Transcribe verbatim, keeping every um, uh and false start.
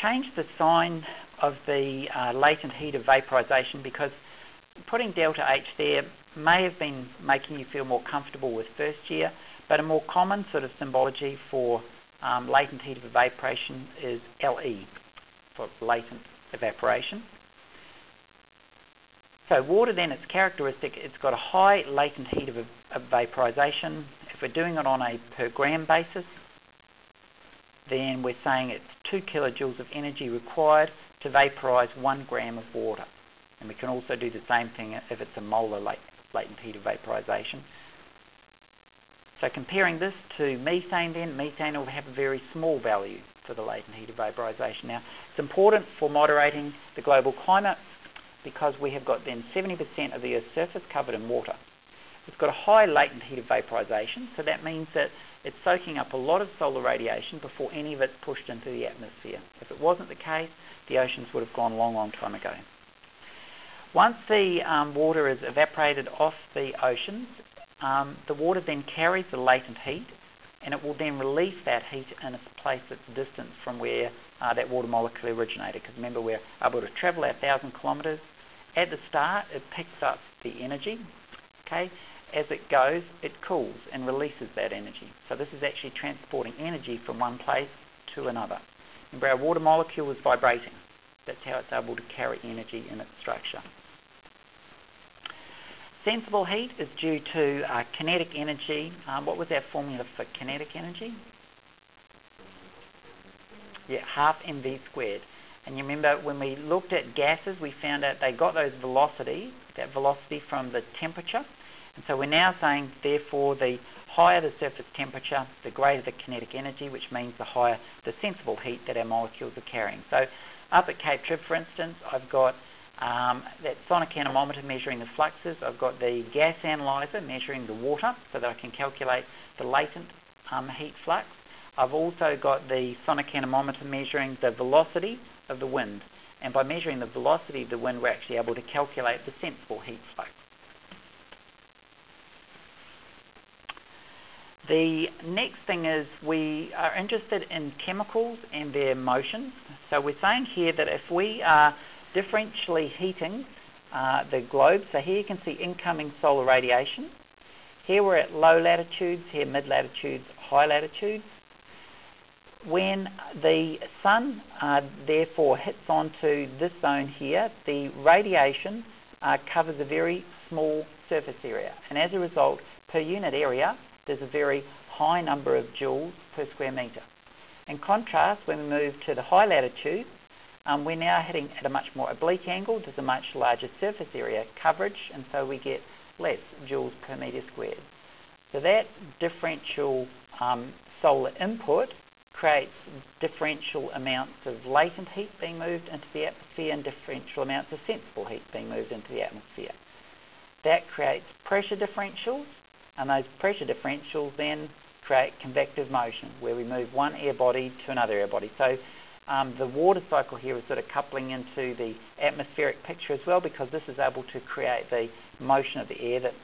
changed the sign of the uh, latent heat of vaporization because putting delta H there may have been making you feel more comfortable with first year, but a more common sort of symbology for um, latent heat of evaporation is L E, for latent evaporation. So water then, its characteristic, it's got a high latent heat of, of vaporization. If we're doing it on a per gram basis, then we're saying it's two kilojoules of energy required to vaporize one gram of water. And we can also do the same thing if it's a molar latent heat of vaporization. So comparing this to methane then, methane will have a very small value for the latent heat of vaporization. Now, it's important for moderating the global climate because we have got then seventy percent of the Earth's surface covered in water. It's got a high latent heat of vaporization, so that means that it's soaking up a lot of solar radiation before any of it's pushed into the atmosphere. If it wasn't the case, the oceans would have gone a long, long time ago. Once the um, water is evaporated off the oceans, um, the water then carries the latent heat, and it will then release that heat in a place that's distant from where uh, that water molecule originated. Because remember, we're able to travel our thousand kilometres. At the start, it picks up the energy. Okay, as it goes, it cools and releases that energy. So this is actually transporting energy from one place to another. Remember, our water molecule is vibrating. That's how it's able to carry energy in its structure. Sensible heat is due to uh, kinetic energy. Um, what was our formula for kinetic energy? Yeah, half mv squared. And you remember when we looked at gases, we found out they got those velocities, that velocity from the temperature. And so we're now saying, therefore, the higher the surface temperature, the greater the kinetic energy, which means the higher the sensible heat that our molecules are carrying. So up at Cape Trib, for instance, I've got um, that sonic anemometer measuring the fluxes. I've got the gas analyzer measuring the water so that I can calculate the latent um, heat flux. I've also got the sonic anemometer measuring the velocity of the wind. And by measuring the velocity of the wind, we're actually able to calculate the sensible heat flux. The next thing is we are interested in chemicals and their motions. So we're saying here that if we are differentially heating uh, the globe, so here you can see incoming solar radiation. Here we're at low latitudes, here mid latitudes, high latitudes. When the sun uh, therefore hits onto this zone here, the radiation uh, covers a very small surface area. And as a result, per unit area, there's a very high number of joules per square metre. In contrast, when we move to the high latitude, um, we're now hitting at a much more oblique angle. There's a much larger surface area coverage, and so we get less joules per metre squared. So that differential um, solar input creates differential amounts of latent heat being moved into the atmosphere and differential amounts of sensible heat being moved into the atmosphere. That creates pressure differentials, and those pressure differentials then create convective motion, where we move one air body to another air body. So um, the water cycle here is sort of coupling into the atmospheric picture as well, because this is able to create the motion of the air that